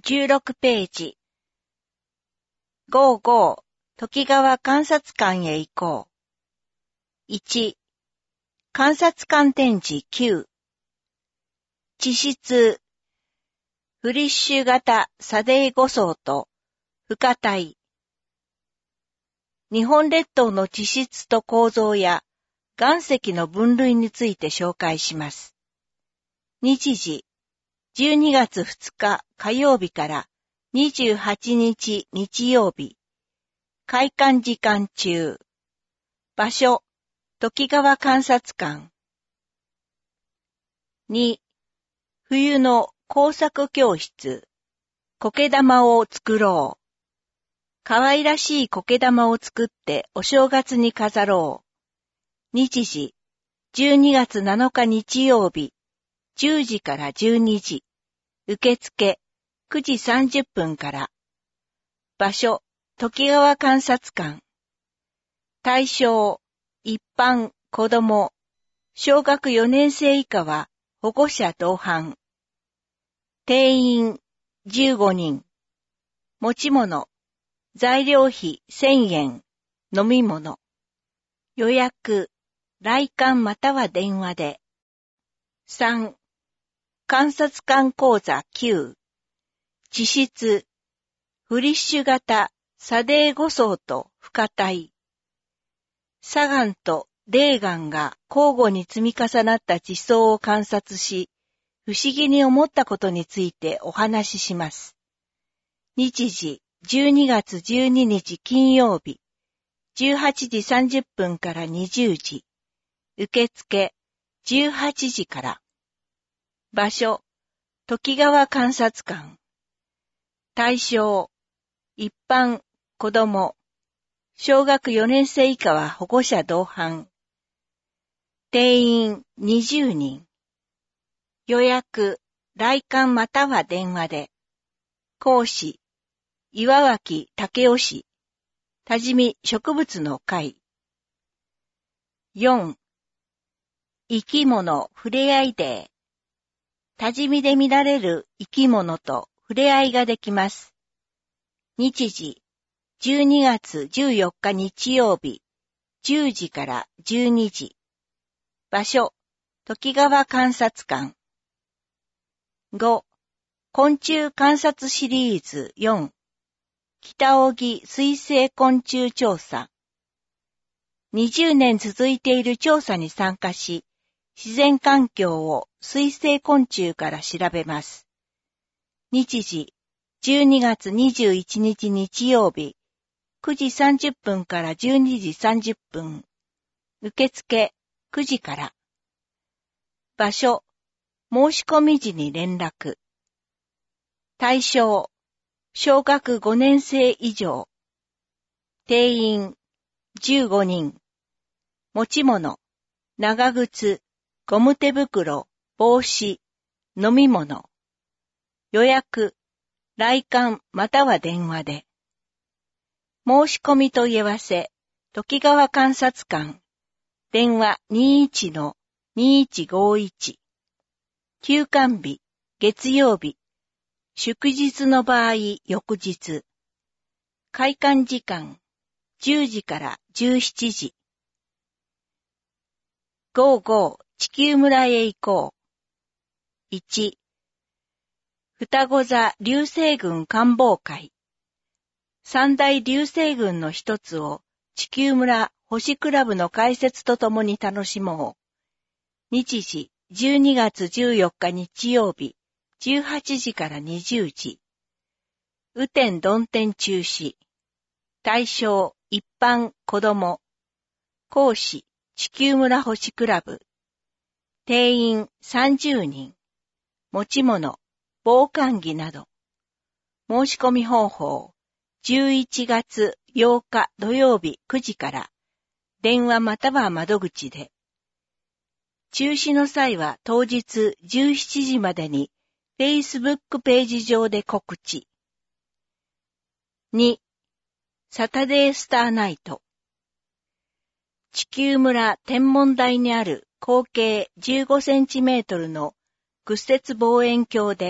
16ページ。55、時川観察館へ行こう。1、観察館展示9。地質、フリッシュ型砂泥護層と深体。日本列島の地質と構造や岩石の分類について紹介します。日時、12月2日火曜日から28日日曜日。開館時間中。場所、時川観察館。2、冬の工作教室。苔玉を作ろう。可愛らしい苔玉を作ってお正月に飾ろう。日時、12月7日日曜日、10時から12時。受付、9時30分から。場所、時川観察館。対象、一般、子供。小学4年生以下は保護者同伴。定員、15人。持ち物、材料費1000円。飲み物。予約、来館または電話で。3、観察館講座9。地質、フリッシュ型砂泥護層と深体。砂岩と泥岩が交互に積み重なった地層を観察し、不思議に思ったことについてお話しします。日時、12月12日金曜日、18時30分から20時。受付、18時から。場所、時川観察館。対象、一般、子供。小学4年生以下は保護者同伴。定員20人。予約、来館または電話で。講師、岩脇武雄氏。多治見植物の会。4、生き物ふれあいデー。多治見で見られる生き物と触れ合いができます。日時、12月14日日曜日、10時から12時。場所、時川観察館。5、昆虫観察シリーズ4。北荻水生昆虫調査。20年続いている調査に参加し、自然環境を水生昆虫から調べます。日時、12月21日日曜日、9時30分から12時30分。受付、9時から。場所、申し込み時に連絡。対象、小学5年生以上。定員、15人。持ち物、長靴、ゴム手袋、帽子、飲み物。予約、来館または電話で。申し込み問い合わせ、時川観察館。電話 21-2151。休館日、月曜日。祝日の場合、翌日。開館時間、10時から17時。55、地球村へ行こう。1、双子座流星群観望会。三大流星群の一つを地球村星クラブの開設とともに楽しもう。日時、12月14日日曜日、18時から20時。雨天曇天中止。対象、一般、子供。講師、地球村星クラブ。定員30人。持ち物、防寒着など。申し込み方法、11月8日土曜日9時から、電話または窓口で。中止の際は当日17時までに、Facebook ページ上で告知。2、サタデースターナイト。地球村天文台にある合計15センチメートルの屈折望遠鏡で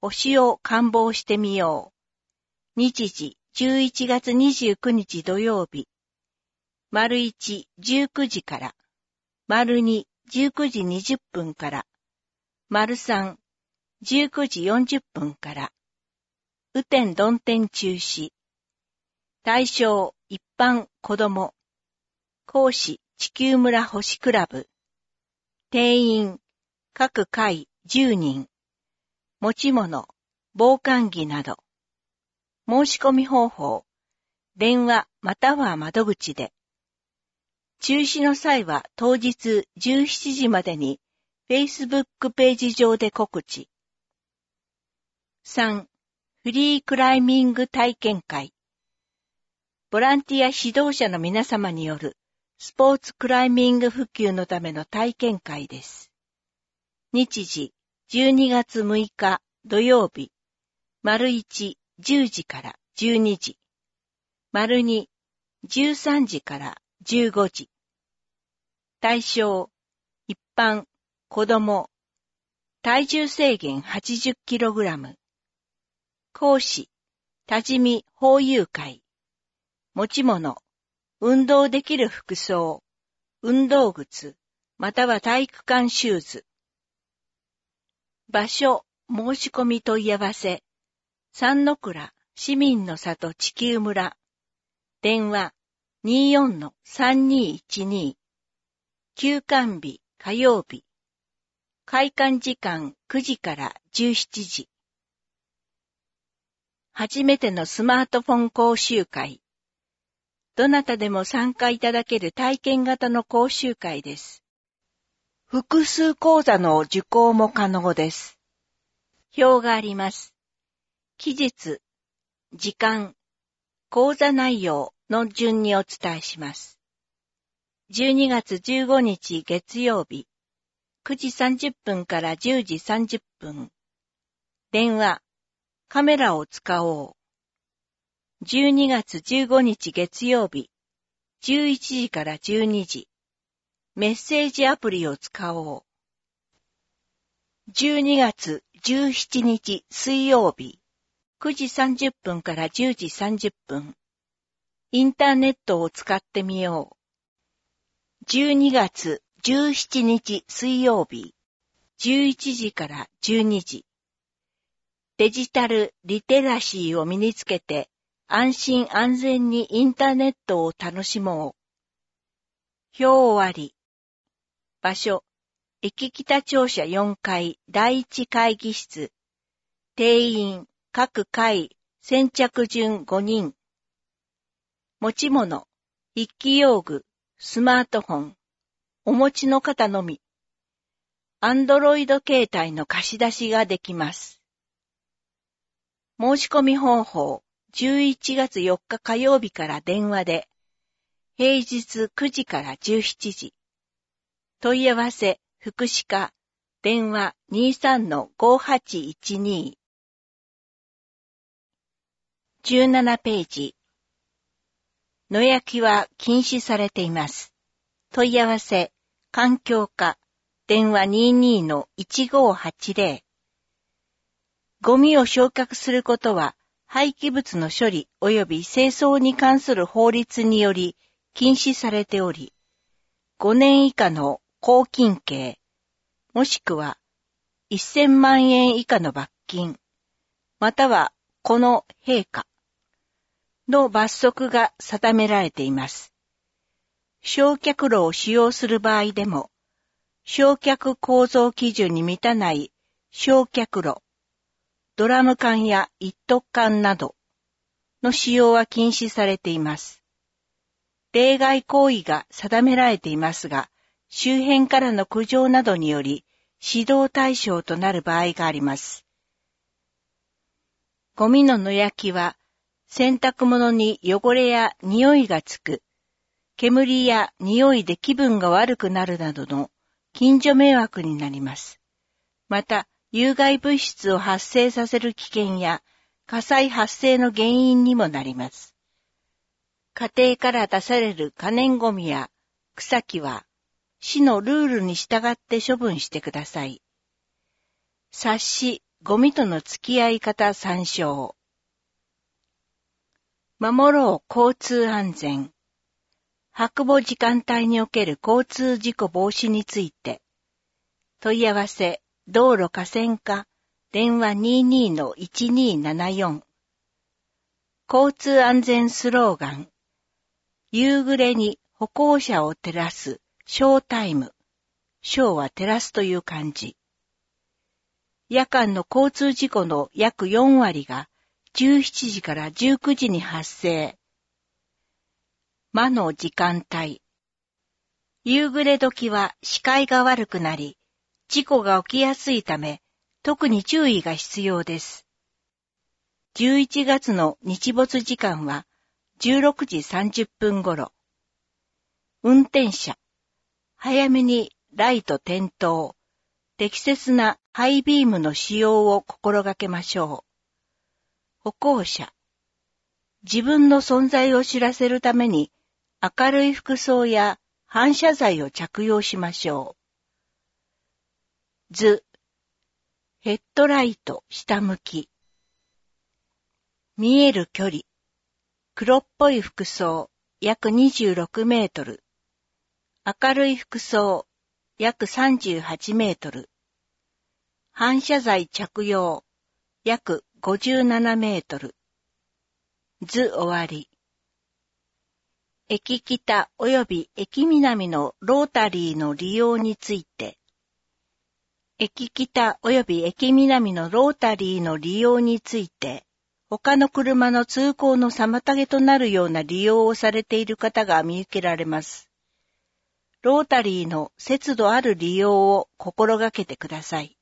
推しを観望してみよう。日時11月29日土曜日。丸1、19時から。丸2、19時20分から。丸3、19時40分から。雨天曇天中止。対象、一般、子供。講師、地球村星クラブ。定員、各回10人。持ち物、防寒着など。申し込み方法、電話または窓口で。中止の際は当日17時までに Facebook ページ上で告知。3. フリークライミング体験会。ボランティア指導者の皆様によるスポーツクライミング普及のための体験会です。日時12月6日土曜日。丸1、10時から12時。丸2、13時から15時。対象、一般、子供。体重制限 80kg。講師、多治見法友会。持ち物、運動できる服装、運動靴、または体育館シューズ。場所、申し込み問い合わせ。三の倉、市民の里地球村。電話、24-3212。休館日、火曜日。開館時間9時から17時。初めてのスマートフォン講習会。どなたでも参加いただける体験型の講習会です。複数講座の受講も可能です。表があります。期日、時間、講座内容の順にお伝えします。12月15日月曜日、9時30分から10時30分。電話、カメラを使おう。12月15日月曜日、11時から12時。メッセージアプリを使おう。12月17日水曜日、9時30分から10時30分。インターネットを使ってみよう。12月17日水曜日、11時から12時。デジタルリテラシーを身につけて安心安全にインターネットを楽しもう。表終わり。場所、駅北庁舎4階第1会議室。定員、各回、先着順5人。持ち物、筆記用具、スマートフォン。お持ちの方のみ。Android 携帯の貸し出しができます。申し込み方法、11月4日火曜日から電話で、平日9時から17時。問い合わせ、福祉課、電話 23-5812。17ページ。野焼きは禁止されています。問い合わせ、環境課、電話 22-1580。ゴミを焼却することは、廃棄物の処理及び清掃に関する法律により禁止されており、5年以下の拘禁刑、もしくは1000万円以下の罰金、またはこの陛下の罰則が定められています。焼却炉を使用する場合でも、焼却構造基準に満たない焼却炉、ドラム缶や一斗缶などの使用は禁止されています。例外行為が定められていますが、周辺からの苦情などにより指導対象となる場合があります。ゴミの野焼きは、洗濯物に汚れや匂いがつく、煙や匂いで気分が悪くなるなどの近所迷惑になります。また、有害物質を発生させる危険や火災発生の原因にもなります。家庭から出される可燃ゴミや草木は市のルールに従って処分してください。冊子、 ゴミとの付き合い方参照。守ろう交通安全。白母時間帯における交通事故防止について。問い合わせ、道路河川課、電話 22-1274。交通安全スローガン。夕暮れに歩行者を照らす、ショータイム。ショーは照らすという漢字。夜間の交通事故の約4割が17時から19時に発生。魔の時間帯。夕暮れ時は視界が悪くなり、事故が起きやすいため、特に注意が必要です。11月の日没時間は16時30分頃。運転者。早めにライト点灯。適切なハイビームの使用を心がけましょう。歩行者。自分の存在を知らせるために明るい服装や反射材を着用しましょう。図。ヘッドライト下向き。見える距離。黒っぽい服装約26メートル。明るい服装約38メートル。反射材着用約57メートル。図終わり。駅北及び駅南のロータリーの利用について。駅北及び駅南のロータリーの利用について、他の車の通行の妨げとなるような利用をされている方が見受けられます。ロータリーの節度ある利用を心がけてください。